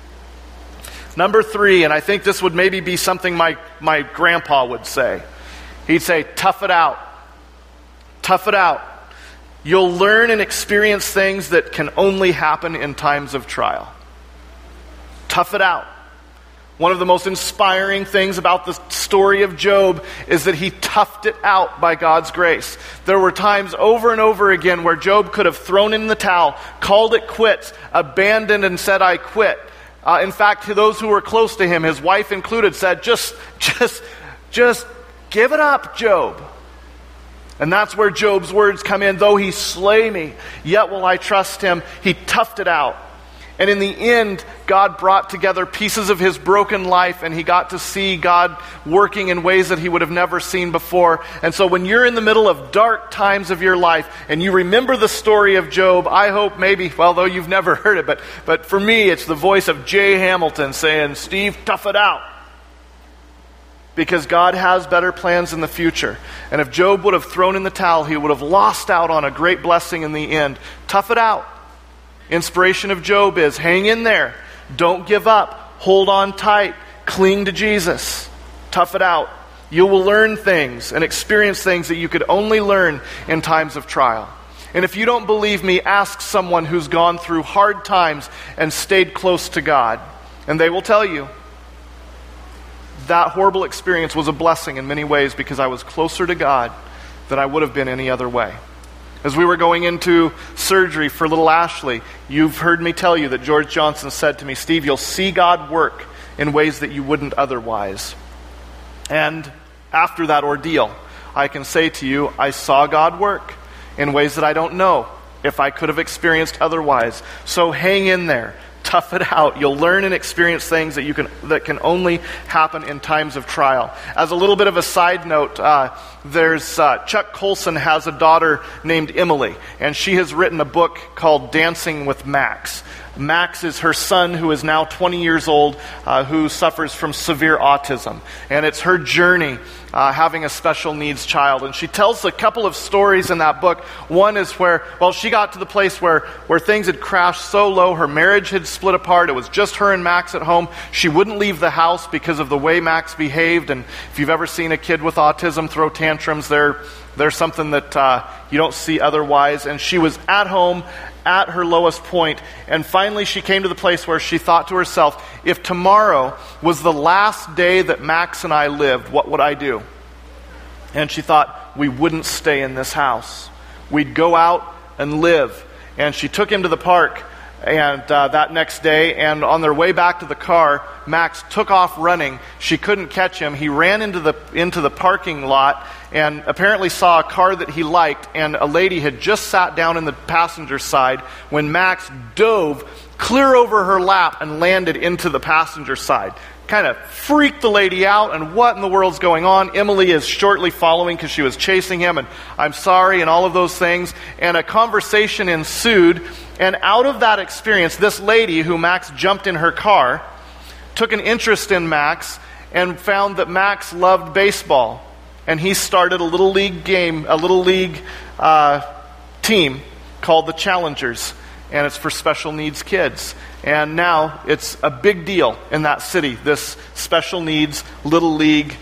S12: Number 3, and I think this would maybe be something my grandpa would say. He'd say, tough it out. Tough it out. You'll learn and experience things that can only happen in times of trial. Tough it out. One of the most inspiring things about the story of Job is that he toughed it out by God's grace. There were times over and over again where Job could have thrown in the towel, called it quits, abandoned and said, I quit. In fact, to those who were close to him, his wife included, said, just give it up, Job. And that's where Job's words come in. Though he slay me, yet will I trust him. He toughed it out. And in the end, God brought together pieces of his broken life, and he got to see God working in ways that he would have never seen before. And so when you're in the middle of dark times of your life, and you remember the story of Job, I hope maybe, well, though you've never heard it, but for me, it's the voice of Jay Hamilton saying, Steve, tough it out. Because God has better plans in the future. And if Job would have thrown in the towel, he would have lost out on a great blessing in the end. Tough it out. Inspiration of Job is, hang in there. Don't give up. Hold on tight. Cling to Jesus. Tough it out. You will learn things and experience things that you could only learn in times of trial. And if you don't believe me, ask someone who's gone through hard times and stayed close to God. And they will tell you, that horrible experience was a blessing in many ways because I was closer to God than I would have been any other way. As we were going into surgery for little Ashley, you've heard me tell you that George Johnson said to me, Steve, you'll see God work in ways that you wouldn't otherwise. And after that ordeal, I can say to you, I saw God work in ways that I don't know if I could have experienced otherwise. So hang in there. Tough it out. You'll learn and experience things that can only happen in times of trial. As a little bit of a side note, there's Chuck Colson has a daughter named Emily, and she has written a book called Dancing with Max. Max is her son, who is now 20 years old, who suffers from severe autism. And it's her journey having a special needs child. And she tells a couple of stories in that book. One is where, she got to the place where things had crashed so low, her marriage had split apart. It was just her and Max at home. She wouldn't leave the house because of the way Max behaved. And if you've ever seen a kid with autism throw tantrums, they're something that you don't see otherwise. And she was at home at her lowest point, and finally she came to the place where she thought to herself, if tomorrow was the last day that Max and I lived, what would I do? And she thought, we wouldn't stay in this house. We'd go out and live. And she took him to the park and that next day, and on their way back to the car, Max took off running. She couldn't catch him. He ran into the parking lot and apparently saw a car that he liked, and a lady had just sat down in the passenger side when Max dove clear over her lap and landed into the passenger side. Kind of freaked the lady out, and what in the world's going on? Emily is shortly following because she was chasing him, and I'm sorry, and all of those things. And a conversation ensued, and out of that experience, this lady who Max jumped in her car took an interest in Max and found that Max loved baseball. And he started a little league team called the Challengers, and it's for special needs kids. And now it's a big deal in that city, this special needs little league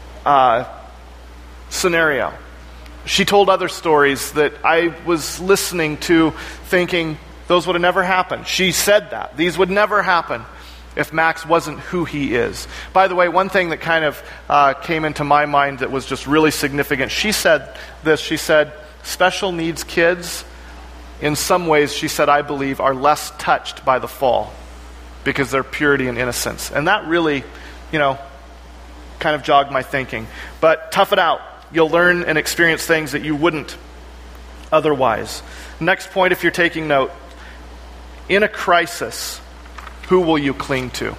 S12: scenario. She told other stories that I was listening to thinking those would have never happened. She said that. These would never happen if Max wasn't who he is. By the way, one thing that kind of came into my mind that was just really significant, she said this, she said, special needs kids, in some ways, she said, I believe, are less touched by the fall because they're purity and innocence. And that really, kind of jogged my thinking. But tough it out. You'll learn and experience things that you wouldn't otherwise. Next point, if you're taking note, in a crisis, who will you cling to?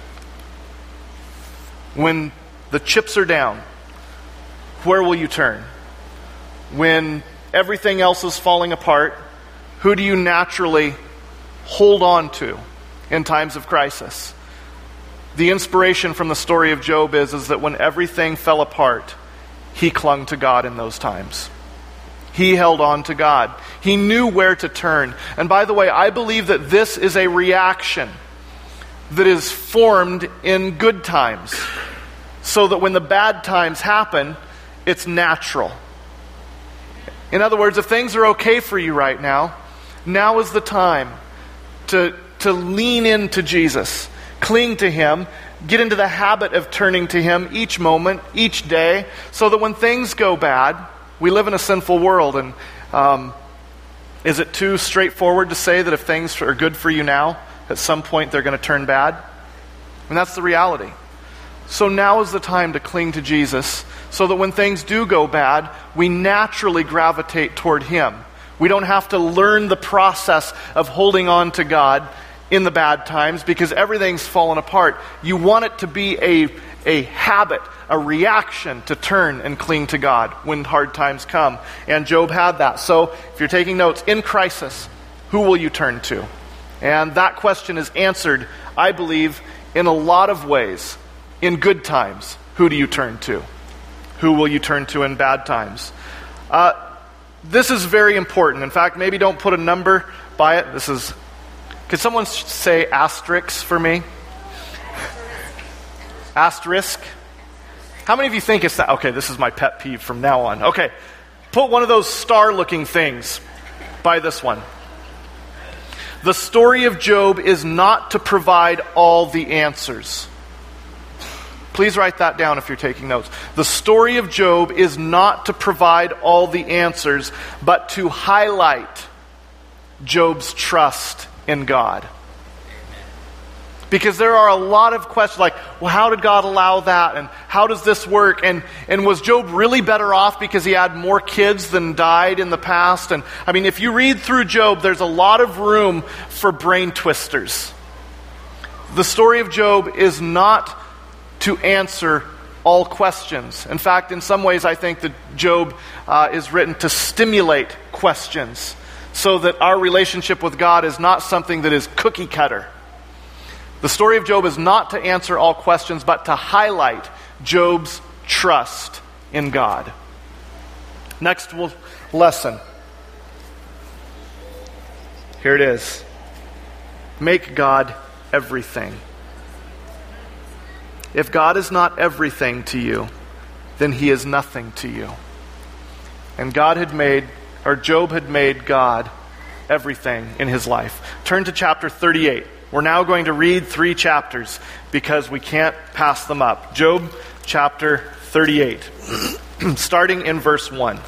S12: When the chips are down, where will you turn? When everything else is falling apart, who do you naturally hold on to in times of crisis? The inspiration from the story of Job is that when everything fell apart, he clung to God in those times. He held on to God. He knew where to turn. And by the way, I believe that this is a reaction that is formed in good times, so that when the bad times happen, it's natural. In other words, if things are okay for you right now, now is the time to lean into Jesus, cling to Him, get into the habit of turning to Him each moment, each day, so that when things go bad, we live in a sinful world, and is it too straightforward to say that if things are good for you now, at some point they're going to turn bad? And that's the reality. So now is the time to cling to Jesus, so that when things do go bad, we naturally gravitate toward Him. We don't have to learn the process of holding on to God in the bad times because everything's fallen apart. You want it to be a habit, a reaction to turn and cling to God when hard times come. And Job had that. So if you're taking notes, in crisis, who will you turn to? And that question is answered, I believe, in a lot of ways. In good times, who do you turn to? Who will you turn to in bad times? This is very important. In fact, maybe don't put a number by it. Could someone say asterisk for me? Asterisk? How many of you think it's that? Okay, this is my pet peeve from now on. Okay, put one of those star-looking things by this one. The story of Job is not to provide all the answers. Please write that down if you're taking notes. The story of Job is not to provide all the answers, but to highlight Job's trust in God. Because there are a lot of questions like, well, how did God allow that? And how does this work? And was Job really better off because he had more kids than died in the past? And I mean, if you read through Job, there's a lot of room for brain twisters. The story of Job is not to answer all questions. In fact, in some ways, I think that Job is written to stimulate questions, so that our relationship with God is not something that is cookie cutter. The story of Job is not to answer all questions, but to highlight Job's trust in God. Next lesson. Here it is. Make God everything. If God is not everything to you, then he is nothing to you. And Job had made God everything in his life. Turn to chapter 38. We're now going to read 3 chapters because we can't pass them up. Job chapter 38, starting in verse 1.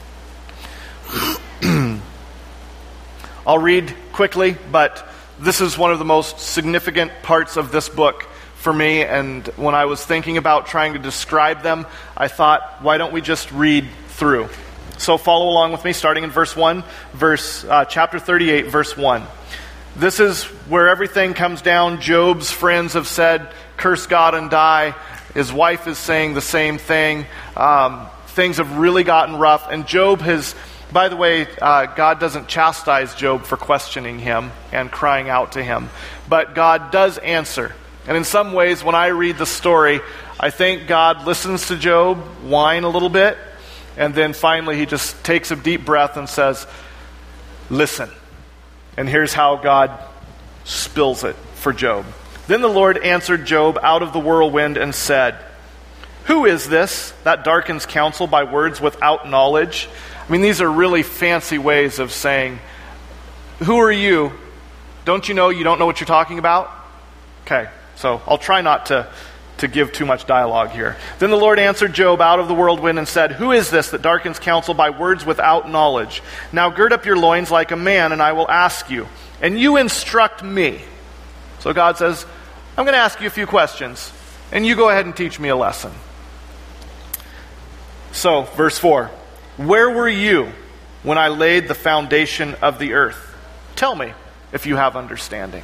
S12: I'll read quickly, but this is one of the most significant parts of this book for me, and when I was thinking about trying to describe them, I thought, why don't we just read through? So follow along with me, starting in verse 1, chapter 38, verse 1. This is where everything comes down. Job's friends have said, curse God and die. His wife is saying the same thing. Things have really gotten rough, and Job has... By the way, God doesn't chastise Job for questioning him and crying out to him, but God does answer. And in some ways, when I read the story, I think God listens to Job whine a little bit, and then finally he just takes a deep breath and says, listen. And here's how God spills it for Job. Then the Lord answered Job out of the whirlwind and said, who is this that darkens counsel by words without knowledge? I mean, these are really fancy ways of saying, who are you? Don't you know you don't know what you're talking about? Okay, so I'll try not to give too much dialogue here. Then the Lord answered Job out of the whirlwind and said, who is this that darkens counsel by words without knowledge? Now gird up your loins like a man, and I will ask you, and you instruct me. So God says, I'm going to ask you a few questions, and you go ahead and teach me a lesson. So, verse 4. Where were you when I laid the foundation of the earth? Tell me if you have understanding.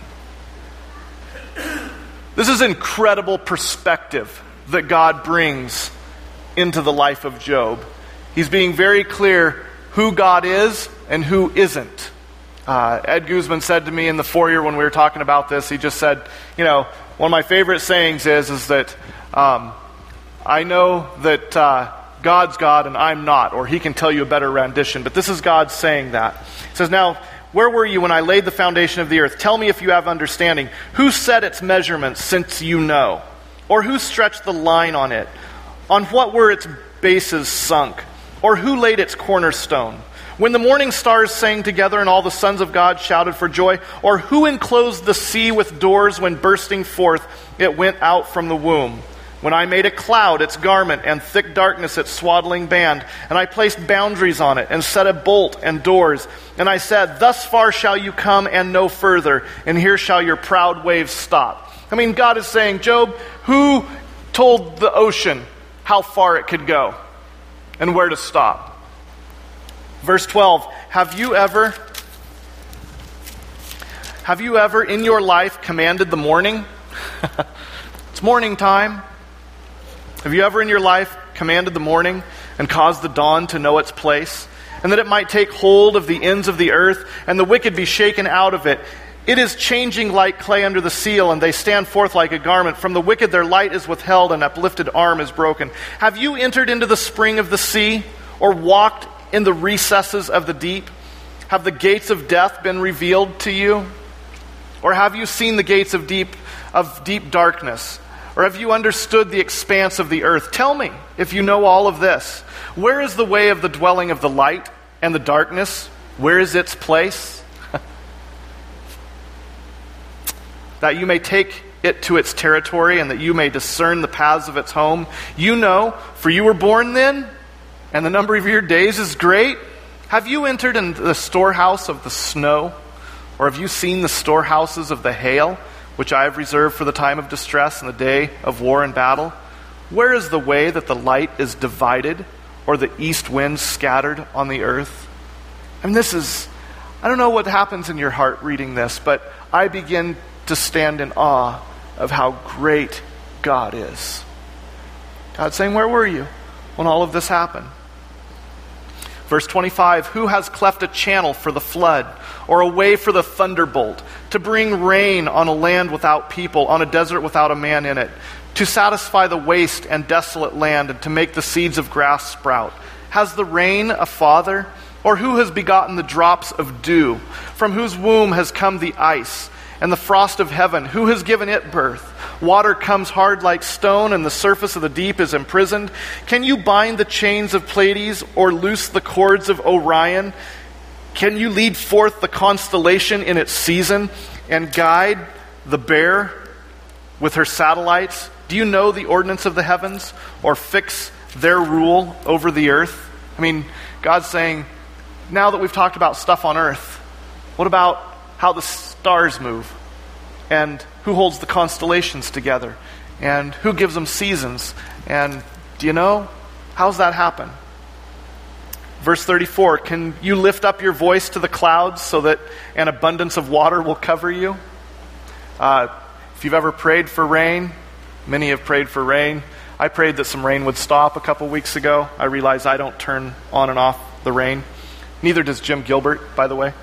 S12: This is incredible perspective that God brings into the life of Job. He's being very clear who God is and who isn't. Ed Guzman said to me in the foyer when we were talking about this, he just said, one of my favorite sayings is that I know that God's God and I'm not, or he can tell you a better rendition, but this is God saying that. He says, now, where were you when I laid the foundation of the earth? Tell me if you have understanding. Who set its measurements, since you know? Or who stretched the line on it? On what were its bases sunk? Or who laid its cornerstone? When the morning stars sang together and all the sons of God shouted for joy? Or who enclosed the sea with doors when bursting forth it went out from the womb? When I made a cloud its garment and thick darkness its swaddling band, and I placed boundaries on it and set a bolt and doors, and I said, thus far shall you come and no further, and here shall your proud waves stop. I mean, God is saying, Job, who told the ocean how far it could go and where to stop? Verse 12, have you ever in your life commanded the morning? It's morning time. Have you ever in your life commanded the morning and caused the dawn to know its place, and that it might take hold of the ends of the earth, and the wicked be shaken out of it? It is changing like clay under the seal, and they stand forth like a garment. From the wicked their light is withheld, and uplifted arm is broken. Have you entered into the spring of the sea, or walked in the recesses of the deep? Have the gates of death been revealed to you? Or have you seen the gates of deep darkness? Or have you understood the expanse of the earth? Tell me if you know all of this. Where is the way of the dwelling of the light and the darkness? Where is its place? That you may take it to its territory, and that you may discern the paths of its home. You know, for you were born then, and the number of your days is great. Have you entered into the storehouse of the snow? Or have you seen the storehouses of the hail, which I have reserved for the time of distress and the day of war and battle? Where is the way that the light is divided, or the east wind scattered on the earth? I mean, I don't know what happens in your heart reading this, but I begin to stand in awe of how great God is. God's saying, where were you when all of this happened? Verse 25, who has cleft a channel for the flood, or a way for the thunderbolt, to bring rain on a land without people, on a desert without a man in it, to satisfy the waste and desolate land, and to make the seeds of grass sprout? Has the rain a father? Or who has begotten the drops of dew? From whose womb has come the ice and the frost of heaven? Who has given it birth? Water comes hard like stone, and the surface of the deep is imprisoned. Can you bind the chains of Pleiades, or loose the cords of Orion? Can you lead forth the constellation in its season, and guide the bear with her satellites? Do you know the ordinance of the heavens, or fix their rule over the earth? I mean, God's saying, now that we've talked about stuff on earth, what about how the stars move? And who holds the constellations together? And who gives them seasons? And do you know? How's that happen? Verse 34, can you lift up your voice to the clouds so that an abundance of water will cover you? If you've ever prayed for rain, many have prayed for rain. I prayed that some rain would stop a couple weeks ago. I realized I don't turn on and off the rain. Neither does Jim Gilbert, by the way.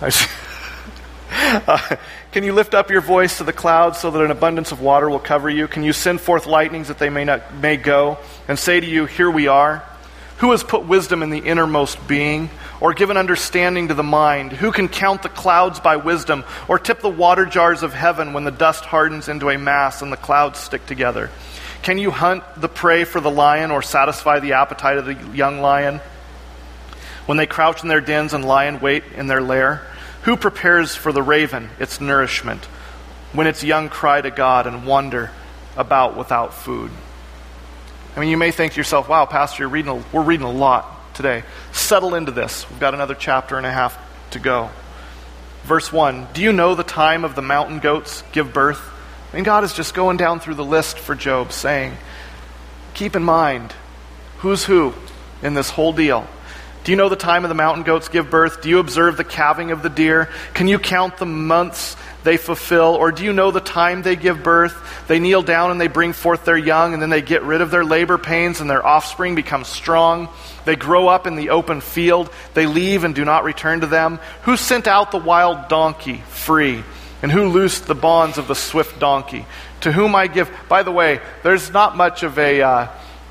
S12: Can you lift up your voice to the clouds so that an abundance of water will cover you? Can you send forth lightnings that they may go, and say to you, here we are? Who has put wisdom in the innermost being, or given understanding to the mind? Who can count the clouds by wisdom, or tip the water jars of heaven when the dust hardens into a mass and the clouds stick together? Can you hunt the prey for the lion, or satisfy the appetite of the young lion when they crouch in their dens and lie in wait in their lair? Who prepares for the raven its nourishment when its young cry to God and wander about without food? I mean, you may think to yourself, wow, Pastor, we're reading a lot today. Settle into this. We've got another chapter and a half to go. Verse 1, do you know the time of the mountain goats give birth? I mean, God is just going down through the list for Job, saying, keep in mind, who's who in this whole deal. Do you know the time of the mountain goats give birth? Do you observe the calving of the deer? Can you count the months they fulfill? Or do you know the time they give birth? They kneel down and they bring forth their young, and then they get rid of their labor pains, and their offspring becomes strong. They grow up in the open field. They leave and do not return to them. Who sent out the wild donkey free? And who loosed the bonds of the swift donkey? To whom I give... By the way, there's not much of a...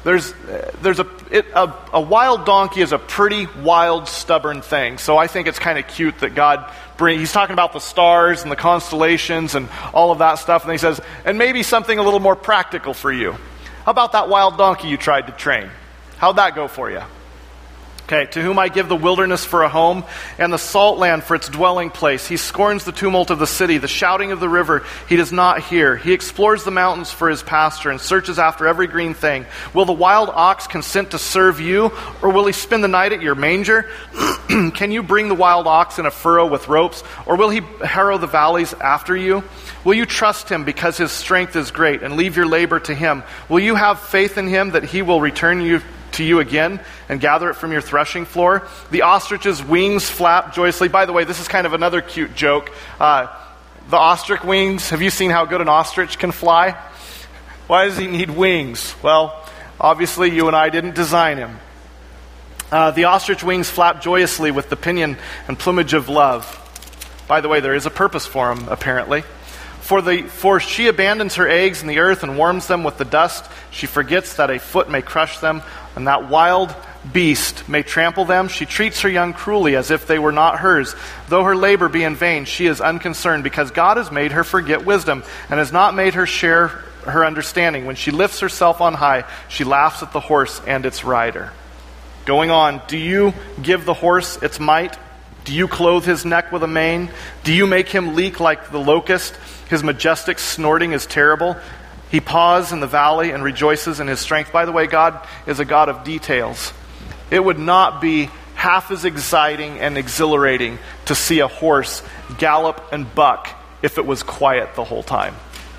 S12: A wild donkey is a pretty wild, stubborn thing. So I think it's kind of cute that God he's talking about the stars and the constellations and all of that stuff. And he says, and maybe something a little more practical for you. How about that wild donkey you tried to train? How'd that go for you? Okay, to whom I give the wilderness for a home and the salt land for its dwelling place. He scorns the tumult of the city, the shouting of the river he does not hear. He explores the mountains for his pasture and searches after every green thing. Will the wild ox consent to serve you, or will he spend the night at your manger? Can you bring the wild ox in a furrow with ropes, or will he harrow the valleys after you? Will you trust him because his strength is great, and leave your labor to him? Will you have faith in him that he will return to you again and gather it from your threshing floor? The ostrich's wings flap joyously. By the way, this is kind of another cute joke. The ostrich wings, have you seen how good an ostrich can fly? Why does he need wings? Well, obviously you and I didn't design him. The ostrich wings flap joyously with the pinion and plumage of love. By the way, there is a purpose for him, apparently. For she abandons her eggs in the earth and warms them with the dust. She forgets that a foot may crush them, and that wild beast may trample them. She treats her young cruelly as if they were not hers. Though her labor be in vain, she is unconcerned, because God has made her forget wisdom and has not made her share her understanding. When she lifts herself on high, she laughs at the horse and its rider. Going on, do you give the horse its might? Do you clothe his neck with a mane? Do you make him leak like the locust? His majestic snorting is terrible. He paws in the valley and rejoices in his strength. By the way, God is a God of details. It would not be half as exciting and exhilarating to see a horse gallop and buck if it was quiet the whole time.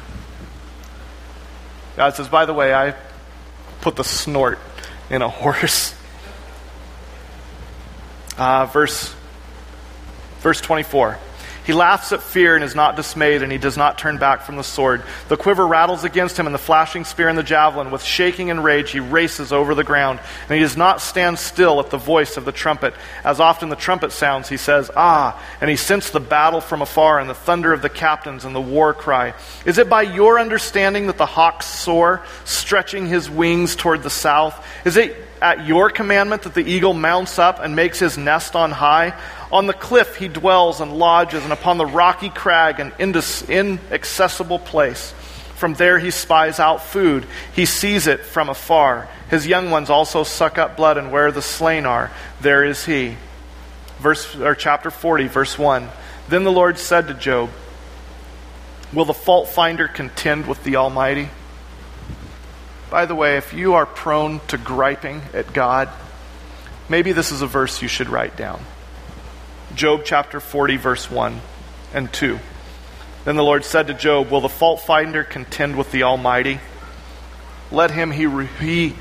S12: God says, by the way, I put the snort in a horse. Verse 24. He laughs at fear and is not dismayed, and he does not turn back from the sword. The quiver rattles against him, and the flashing spear and the javelin. With shaking and rage he races over the ground, and he does not stand still at the voice of the trumpet. As often the trumpet sounds, he says, "Ah!" And he sensed the battle from afar, and the thunder of the captains, and the war cry. Is it by your understanding that the hawk soar, stretching his wings toward the south? Is it at your commandment that the eagle mounts up and makes his nest on high? On the cliff he dwells and lodges, and upon the rocky crag an inaccessible place. From there he spies out food. He sees it from afar. His young ones also suck up blood, and where the slain are, there is he. Chapter 40, verse 1. Then the Lord said to Job, will the fault finder contend with the Almighty? By the way, if you are prone to griping at God, maybe this is a verse you should write down. Job chapter 40, verse 1 and 2. Then the Lord said to Job, will the fault finder contend with the Almighty? Let him who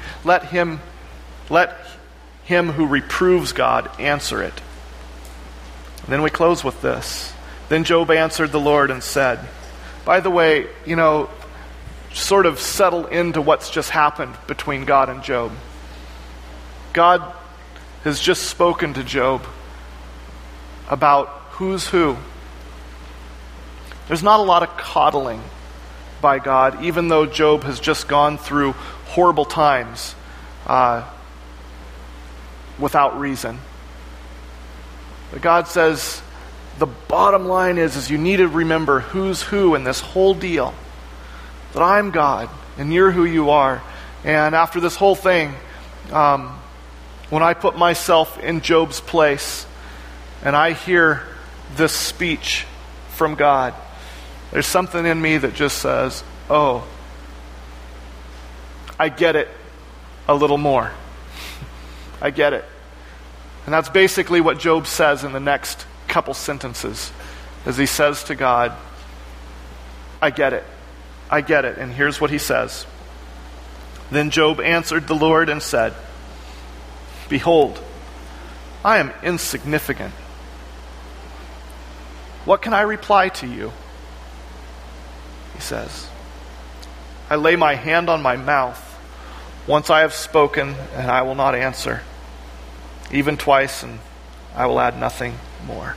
S12: reproves God answer it. And then we close with this. Then Job answered the Lord and said, by the way, sort of settle into what's just happened between God and Job. God has just spoken to Job about who's who. There's not a lot of coddling by God, even though Job has just gone through horrible times without reason. But God says the bottom line is you need to remember who's who in this whole deal. That I'm God and you're who you are. And after this whole thing, when I put myself in Job's place and I hear this speech from God, there's something in me that just says, oh, I get it a little more. I get it. And that's basically what Job says in the next couple sentences, as he says to God, I get it. I get it. And here's what he says. Then Job answered the Lord and said, behold, I am insignificant. What can I reply to you? He says, I lay my hand on my mouth. Once I have spoken, and I will not answer. Even twice, and I will add nothing more.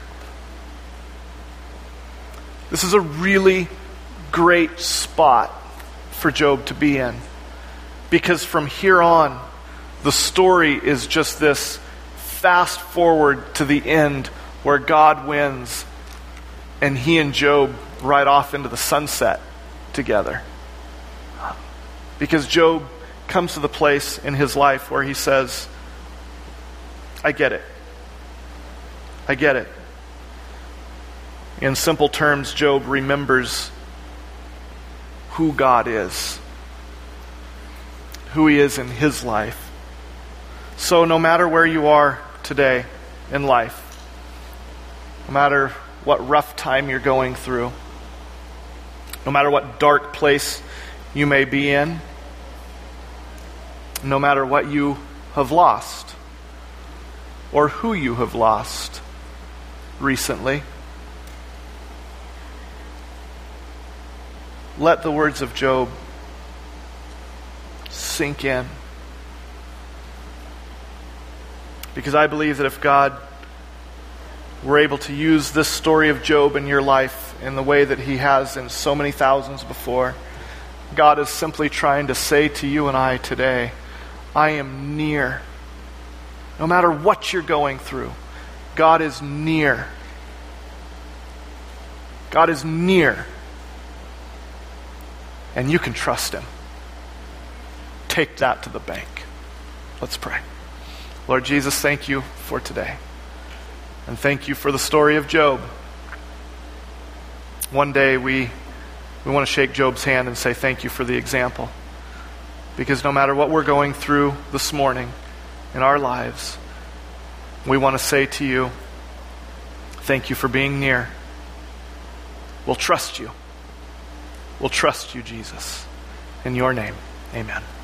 S12: This is a really great spot for Job to be in. Because from here on, the story is just this fast forward to the end where God wins and he and Job ride off into the sunset together. Because Job comes to the place in his life where he says, I get it. I get it. In simple terms, Job remembers who God is, who he is in his life. So no matter where you are today in life, no matter what rough time you're going through, no matter what dark place you may be in, no matter what you have lost or who you have lost recently, let the words of Job sink in. Because I believe that if God were able to use this story of Job in your life in the way that he has in so many thousands before, God is simply trying to say to you and I today, I am near. No matter what you're going through, God is near. God is near. And you can trust him. Take that to the bank. Let's pray. Lord Jesus, thank you for today. And thank you for the story of Job. One day we want to shake Job's hand and say thank you for the example. Because no matter what we're going through this morning in our lives, we want to say to you, thank you for being near. We'll trust you. We'll trust you, Jesus. In your name, amen.